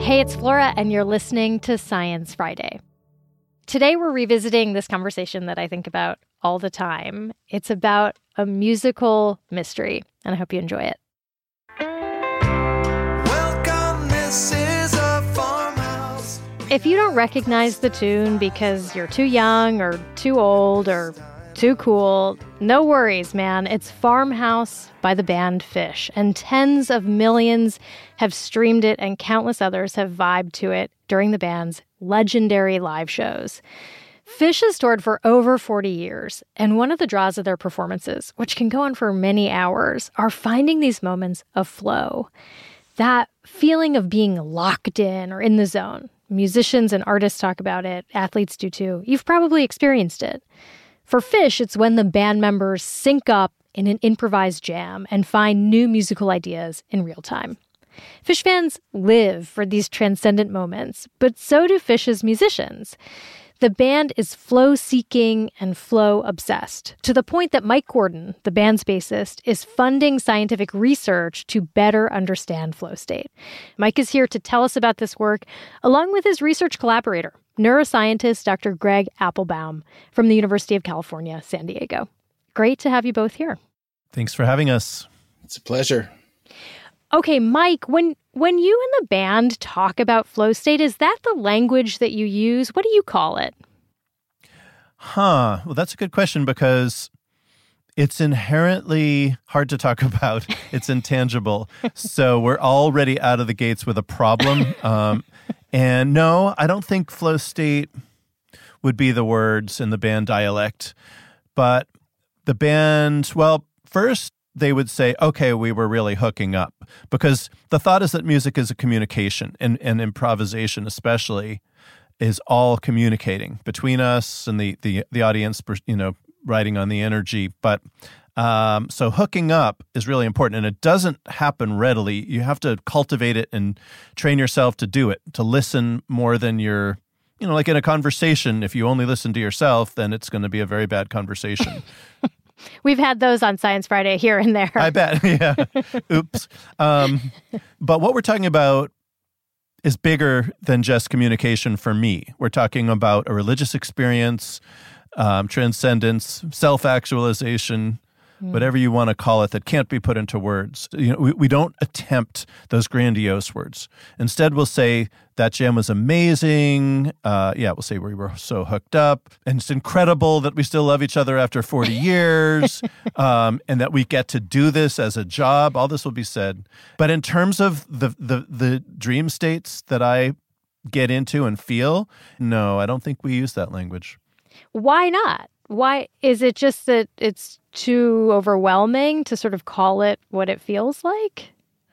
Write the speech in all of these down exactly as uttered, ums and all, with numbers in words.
Hey, it's Flora, and you're listening to Science Friday. Today, we're revisiting this conversation that I think about all the time. It's about a musical mystery, and I hope you enjoy it. Welcome, this is a farmhouse. If you don't recognize the tune because you're too young or too old or too cool, no worries, man. It's Farmhouse by the band Phish, and tens of millions have streamed it and countless others have vibed to it during the band's legendary live shows. Phish has toured for over forty years, and one of the draws of their performances, which can go on for many hours, are finding these moments of flow. That feeling of being locked in or in the zone. Musicians and artists talk about it, athletes do too. You've probably experienced it. For Phish, it's when the band members sync up in an improvised jam and find new musical ideas in real time. Phish fans live for these transcendent moments, but so do Phish's musicians. The band is flow-seeking and flow-obsessed, to the point that Mike Gordon, the band's bassist, is funding scientific research to better understand flow state. Mike is here to tell us about this work, along with his research collaborator, neuroscientist Doctor Greg Applebaum from the University of California, San Diego. Great to have you both here. Thanks for having us. It's a pleasure. Okay, Mike, when when you and the band talk about flow state, is that the language that you use? What do you call it? Huh. Well, that's a good question because it's inherently hard to talk about. It's intangible. So we're already out of the gates with a problem. Um, and no, I don't think flow state would be the words in the band dialect. But the band, well, first, they would say, okay, we were really hooking up. Because the thought is that music is a communication, and, and improvisation especially is all communicating between us and the, the, the audience, you know, riding on the energy. But um, so hooking up is really important, and it doesn't happen readily. You have to cultivate it and train yourself to do it, to listen more than you're, you know, like in a conversation, if you only listen to yourself, then it's going to be a very bad conversation. We've had those on Science Friday here and there. I bet, yeah. Oops. Um, but what we're talking about is bigger than just communication for me. We're talking about a religious experience, um, transcendence, self-actualization, mm. whatever you want to call it, that can't be put into words. You know, we, we don't attempt those grandiose words. Instead, we'll say, that jam was amazing. Uh, yeah, we'll say we were so hooked up. And it's incredible that we still love each other after forty years, um, and that we get to do this as a job. All this will be said. But in terms of the, the, the dream states that I get into and feel, no, I don't think we use that language. Why not? Why is it just that it's too overwhelming to sort of call it what it feels like?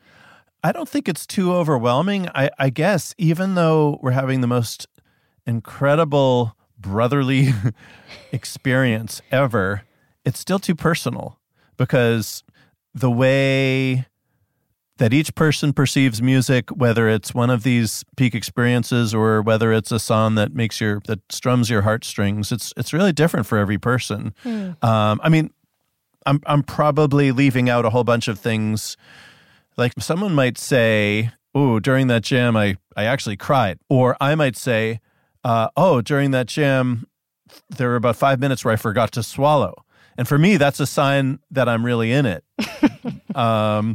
I don't think it's too overwhelming. I, I guess even though we're having the most incredible brotherly experience ever, it's still too personal because the way that each person perceives music, whether it's one of these peak experiences or whether it's a song that makes your that strums your heartstrings, it's it's really different for every person. Hmm. Um, I mean, I'm I'm probably leaving out a whole bunch of things. Like someone might say, oh, during that jam, I, I actually cried. Or I might say, uh, oh, during that jam, there were about five minutes where I forgot to swallow. And for me, that's a sign that I'm really in it. um,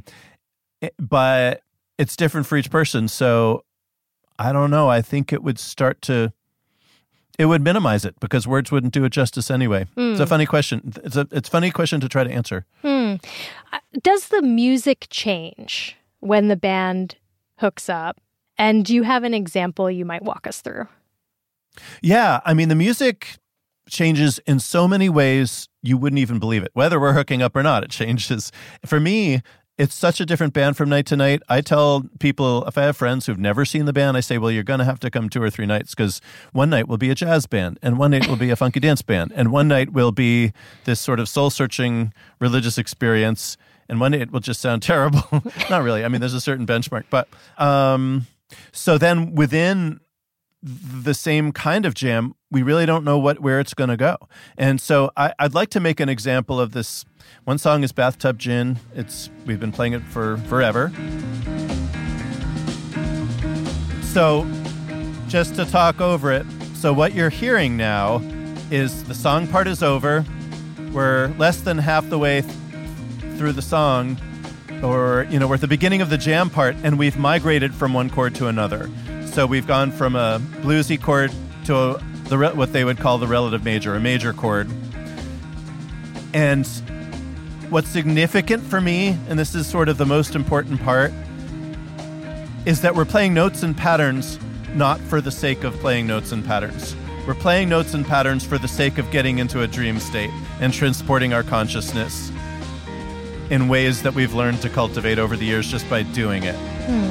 but it's different for each person. So I don't know. I think it would start to, it would minimize it because words wouldn't do it justice anyway. Mm. It's a funny question. It's a it's a funny question to try to answer. Hmm. Does the music change when the band hooks up? And do you have an example you might walk us through? Yeah. I mean, the music changes in so many ways you wouldn't even believe it. Whether we're hooking up or not, it changes. For me, it's such a different band from night to night. I tell people, if I have friends who've never seen the band, I say, well, you're going to have to come two or three nights because one night will be a jazz band and one night will be a funky dance band and one night will be this sort of soul-searching religious experience and one night it will just sound terrible. Not really. I mean, there's a certain benchmark. But um, so then within the same kind of jam, we really don't know what where it's going to go. And so I, I'd like to make an example of this. One song is Bathtub Gin. It's we've been playing it for forever. So just to talk over it, so what you're hearing now is the song part is over. We're less than half the way th- through the song, or, you know, we're at the beginning of the jam part, and we've migrated from one chord to another. So we've gone from a bluesy chord to a, the re- what they would call the relative major, a major chord. And what's significant for me, and this is sort of the most important part, is that we're playing notes and patterns not for the sake of playing notes and patterns. We're playing notes and patterns for the sake of getting into a dream state and transporting our consciousness in ways that we've learned to cultivate over the years just by doing it. Hmm.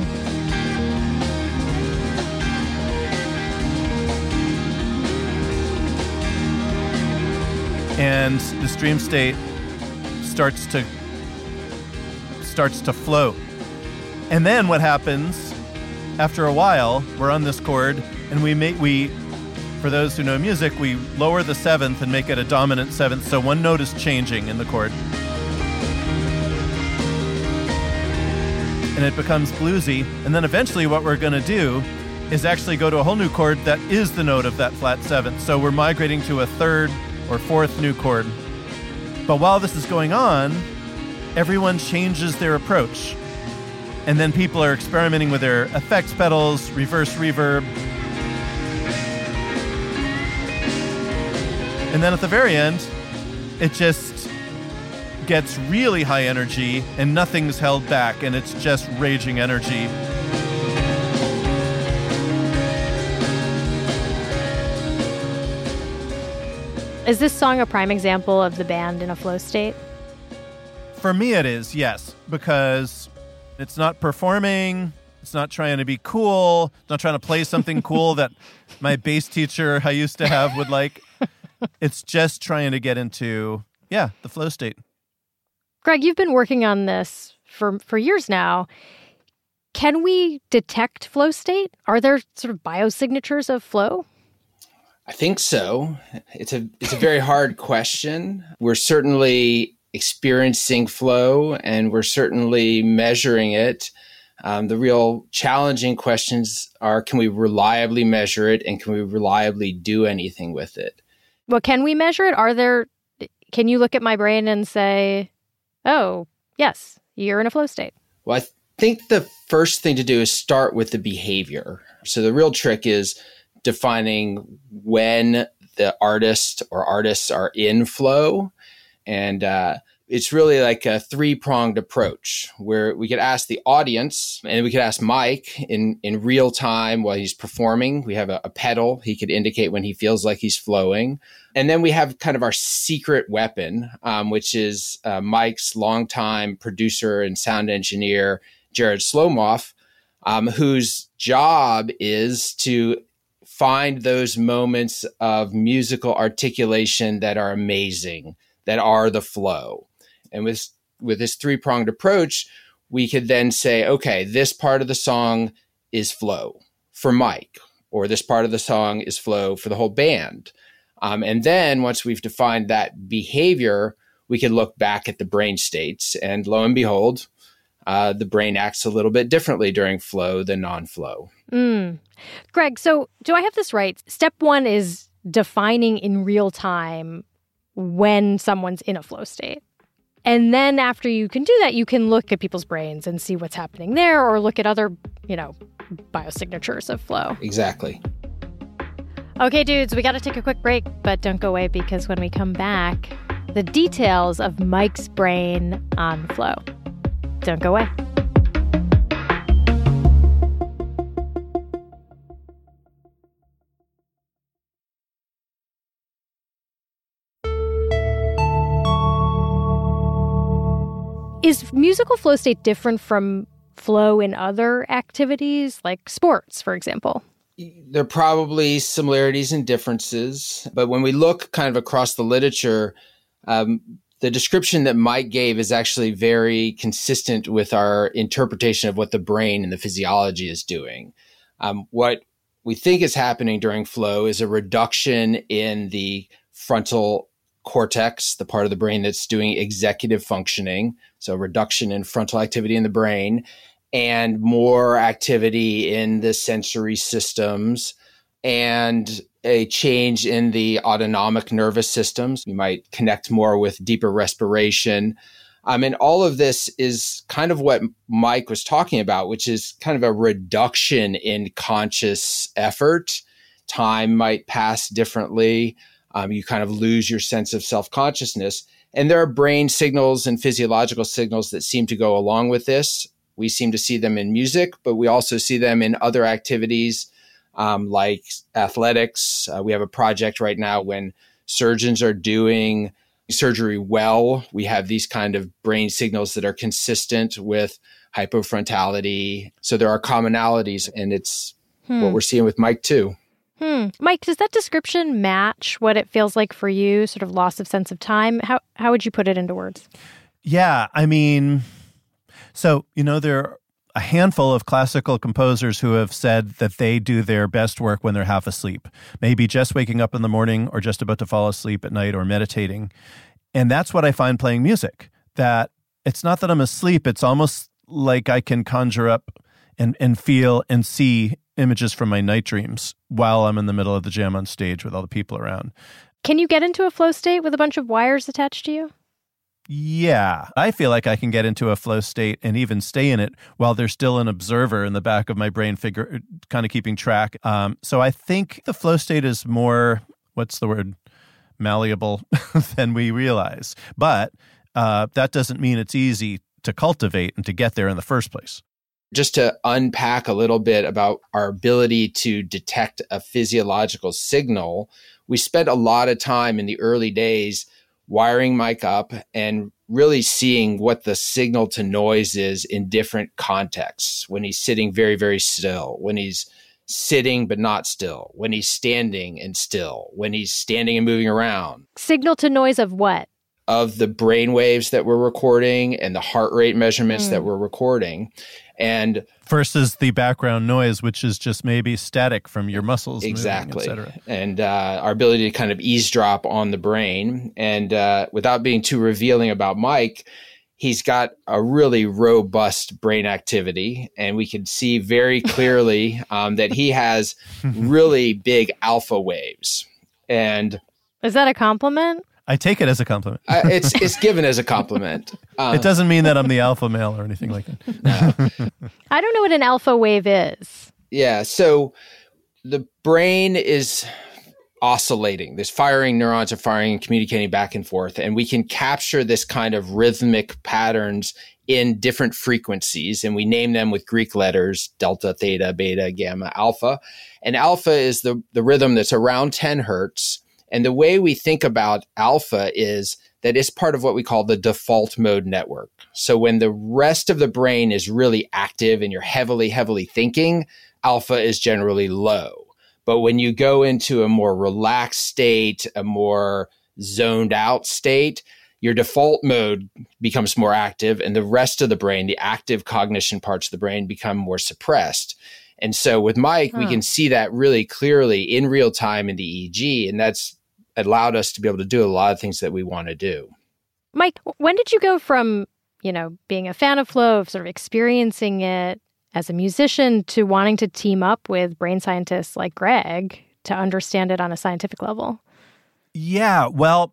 And this dream state starts to starts to float. And then what happens after a while, we're on this chord, and we make we for those who know music, we lower the seventh and make it a dominant seventh, so one note is changing in the chord. And it becomes bluesy, and then eventually what we're going to do is actually go to a whole new chord that is the note of that flat seventh. So we're migrating to a third or fourth new chord. But while this is going on, everyone changes their approach. And then people are experimenting with their effects pedals, reverse reverb. And then at the very end, it just gets really high energy and nothing's held back, and it's just raging energy. Is this song a prime example of the band in a flow state? For me it is, yes, because it's not performing, it's not trying to be cool, it's not trying to play something cool that my bass teacher I used to have would like. It's just trying to get into, yeah, the flow state. Greg, you've been working on this for, for years now. Can we detect flow state? Are there sort of biosignatures of flow? I think so. It's a it's a very hard question. We're certainly experiencing flow, and we're certainly measuring it. Um, the real challenging questions are, can we reliably measure it, and can we reliably do anything with it? Well, can we measure it? Are there, can you look at my brain and say, oh, yes, you're in a flow state? Well, I th- think the first thing to do is start with the behavior. So the real trick is defining when the artist or artists are in flow. And uh, it's really like a three-pronged approach where we could ask the audience, and we could ask Mike in, in real time while he's performing. We have a, a pedal. He could indicate when he feels like he's flowing. And then we have kind of our secret weapon, um, which is uh, Mike's longtime producer and sound engineer, Jared Slomoff, um, whose job is to find those moments of musical articulation that are amazing, that are the flow. And with with this three-pronged approach, we could then say, okay, this part of the song is flow for Mike, or this part of the song is flow for the whole band. Um, and then once we've defined that behavior, we can look back at the brain states, and lo and behold, uh, the brain acts a little bit differently during flow than non-flow. Mm. Greg, so do I have this right? Step one is defining in real time when someone's in a flow state. And then after you can do that, you can look at people's brains and see what's happening there, or look at other, you know, biosignatures of flow. Exactly. Okay, dudes, we got to take a quick break, but don't go away, because when we come back, the details of Mike's brain on flow. Don't go away. Is musical flow state different from flow in other activities, like sports, for example? There are probably similarities and differences, but when we look kind of across the literature, um, the description that Mike gave is actually very consistent with our interpretation of what the brain and the physiology is doing. Um, what we think is happening during flow is a reduction in the frontal cortex, the part of the brain that's doing executive functioning, so reduction in frontal activity in the brain. and more activity in the sensory systems, and a change in the autonomic nervous systems. You might connect more with deeper respiration. Um, and all of this is kind of what Mike was talking about, which is kind of a reduction in conscious effort. Time might pass differently. Um, you kind of lose your sense of self-consciousness. And there are brain signals and physiological signals that seem to go along with this. We seem to see them in music, but we also see them in other activities um, like athletics. Uh, we have a project right now when surgeons are doing surgery well. We have these kind of brain signals that are consistent with hypofrontality. So there are commonalities, and it's hmm. what we're seeing with Mike too. Hmm. Mike, does that description match what it feels like for you, sort of loss of sense of time? How how would you put it into words? Yeah, I mean, so, you know, there are a handful of classical composers who have said that they do their best work when they're half asleep, maybe just waking up in the morning or just about to fall asleep at night or meditating. And that's what I find playing music, that it's not that I'm asleep. It's almost like I can conjure up and, and feel and see images from my night dreams while I'm in the middle of the jam on stage with all the people around. Can you get into a flow state with a bunch of wires attached to you? Yeah, I feel like I can get into a flow state and even stay in it while there's still an observer in the back of my brain, figure kind of keeping track. Um, so I think the flow state is more, what's the word, malleable than we realize. But uh, that doesn't mean it's easy to cultivate and to get there in the first place. Just to unpack a little bit about our ability to detect a physiological signal, we spent a lot of time in the early days wiring Mike up and really seeing what the signal to noise is in different contexts. When he's sitting very, very still, when he's sitting but not still, when he's standing and still, when he's standing and moving around. Signal to noise of what? Of the brain waves that we're recording and the heart rate measurements mm. that we're recording. And versus the background noise, which is just maybe static from your muscles. Exactly. Moving, et cetera. And uh, our ability to kind of eavesdrop on the brain. And uh, without being too revealing about Mike, he's got a really robust brain activity. And we can see very clearly um, that he has really big alpha waves. And is that a compliment? I take it as a compliment. uh, it's it's given as a compliment. Uh, it doesn't mean that I'm the alpha male or anything like that. No. I don't know what an alpha wave is. Yeah, so the brain is oscillating. There's firing, neurons are firing and communicating back and forth. And we can capture this kind of rhythmic patterns in different frequencies. And we name them with Greek letters, delta, theta, beta, gamma, alpha. And alpha is the, the rhythm that's around ten hertz. And the way we think about alpha is that it's part of what we call the default mode network. So when the rest of the brain is really active and you're heavily, heavily thinking, alpha is generally low. But when you go into a more relaxed state, a more zoned out state, your default mode becomes more active and the rest of the brain, the active cognition parts of the brain, become more suppressed. And so with Mike, huh. we can see that really clearly in real time in the E E G, and that's allowed us to be able to do a lot of things that we want to do. Mike, when did you go from, you know, being a fan of flow, of sort of experiencing it as a musician, to wanting to team up with brain scientists like Greg to understand it on a scientific level? Yeah, well,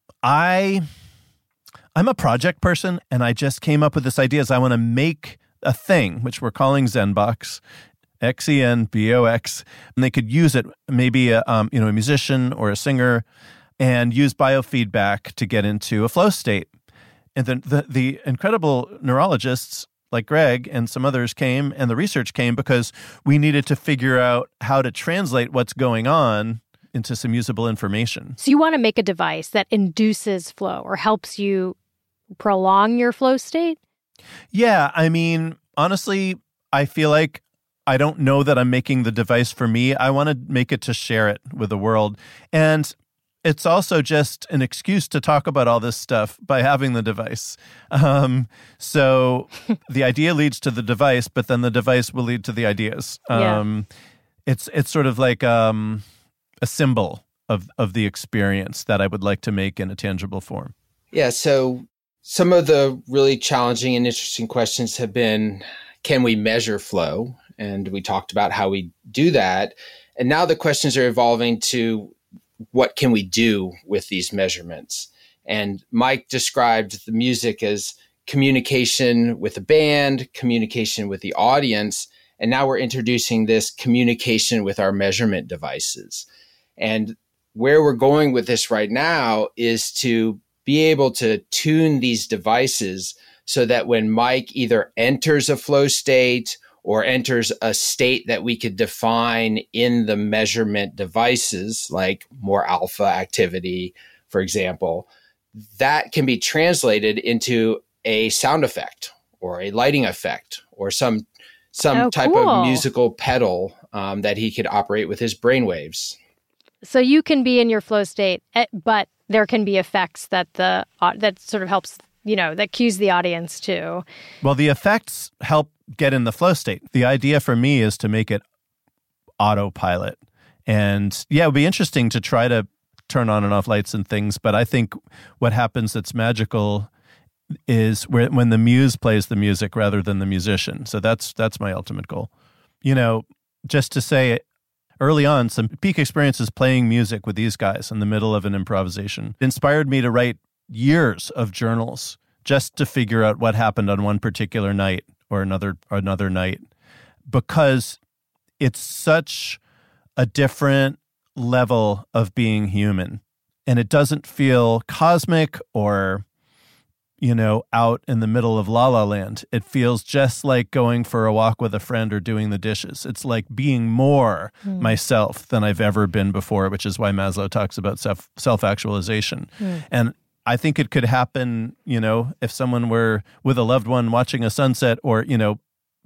I, I'm a project person, and I just came up with this idea is I want to make a thing, which we're calling ZenBox, X E N B O X, and they could use it, maybe a, um, you know, a musician or a singer, and use biofeedback to get into a flow state. And then the, the incredible neurologists like Greg and some others came, and the research came because we needed to figure out how to translate what's going on into some usable information. So you want to make a device that induces flow or helps you prolong your flow state? Yeah, I mean, honestly, I feel like I don't know that I'm making the device for me. I want to make it to share it with the world. And it's also just an excuse to talk about all this stuff by having the device. Um, so the idea leads to the device, but then the device will lead to the ideas. Um, yeah. It's it's sort of like um, a symbol of, of the experience that I would like to make in a tangible form. Yeah, so some of the really challenging and interesting questions have been, can we measure flow? And we talked about how we do that. And now the questions are evolving to what can we do with these measurements? And Mike described the music as communication with the band, communication with the audience. And now we're introducing this communication with our measurement devices. And where we're going with this right now is to be able to tune these devices so that when Mike either enters a flow state or enters a state that we could define in the measurement devices, like more alpha activity, for example, that can be translated into a sound effect or a lighting effect or some some oh, type cool. of musical pedal um, that he could operate with his brainwaves. So you can be in your flow state, but there can be effects that the uh, that sort of helps, you know, that cues the audience too. Well, the effects help get in the flow state. The idea for me is to make it autopilot. And yeah, it would be interesting to try to turn on and off lights and things. But I think what happens that's magical is where, when the muse plays the music rather than the musician. So that's that's my ultimate goal. You know, just to say it, early on, some peak experiences playing music with these guys in the middle of an improvisation inspired me to write years of journals just to figure out what happened on one particular night or another another night, because it's such a different level of being human, and it doesn't feel cosmic or, you know, out in the middle of La La Land. It feels just like going for a walk with a friend or doing the dishes. It's like being more mm. myself than I've ever been before, which is why Maslow talks about self, self-actualization. Mm. And I think it could happen, you know, if someone were with a loved one watching a sunset or, you know,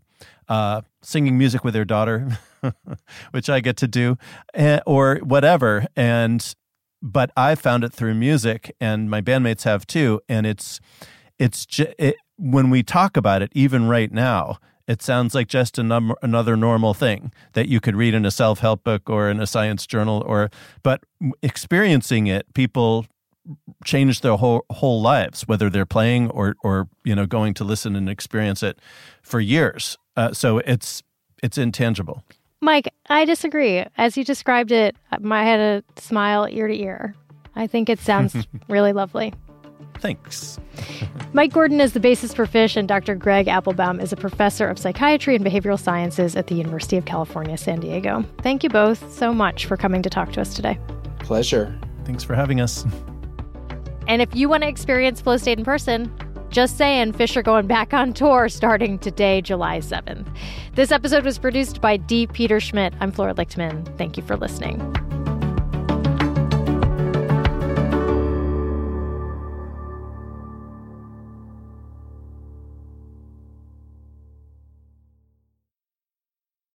uh, singing music with their daughter, which I get to do, uh, or whatever. And but I found it through music, and my bandmates have too. And it's it's ju- it, when we talk about it, even right now, it sounds like just a num- another normal thing that you could read in a self-help book or in a science journal. Or but experiencing it, people change their whole whole lives, whether they're playing or or you know going to listen and experience it for years. Uh, so it's it's intangible. Mike, I disagree. As you described it, I had a smile ear to ear. I think it sounds really lovely. Thanks. Mike Gordon is the bassist for Phish, and Doctor Greg Applebaum is a professor of psychiatry and behavioral sciences at the University of California, San Diego. Thank you both so much for coming to talk to us today. Pleasure. Thanks for having us. And if you want to experience Flow State in person, just saying, Phish are going back on tour starting today, July seventh. This episode was produced by D. Peter Schmidt. I'm Flora Lichtman. Thank you for listening.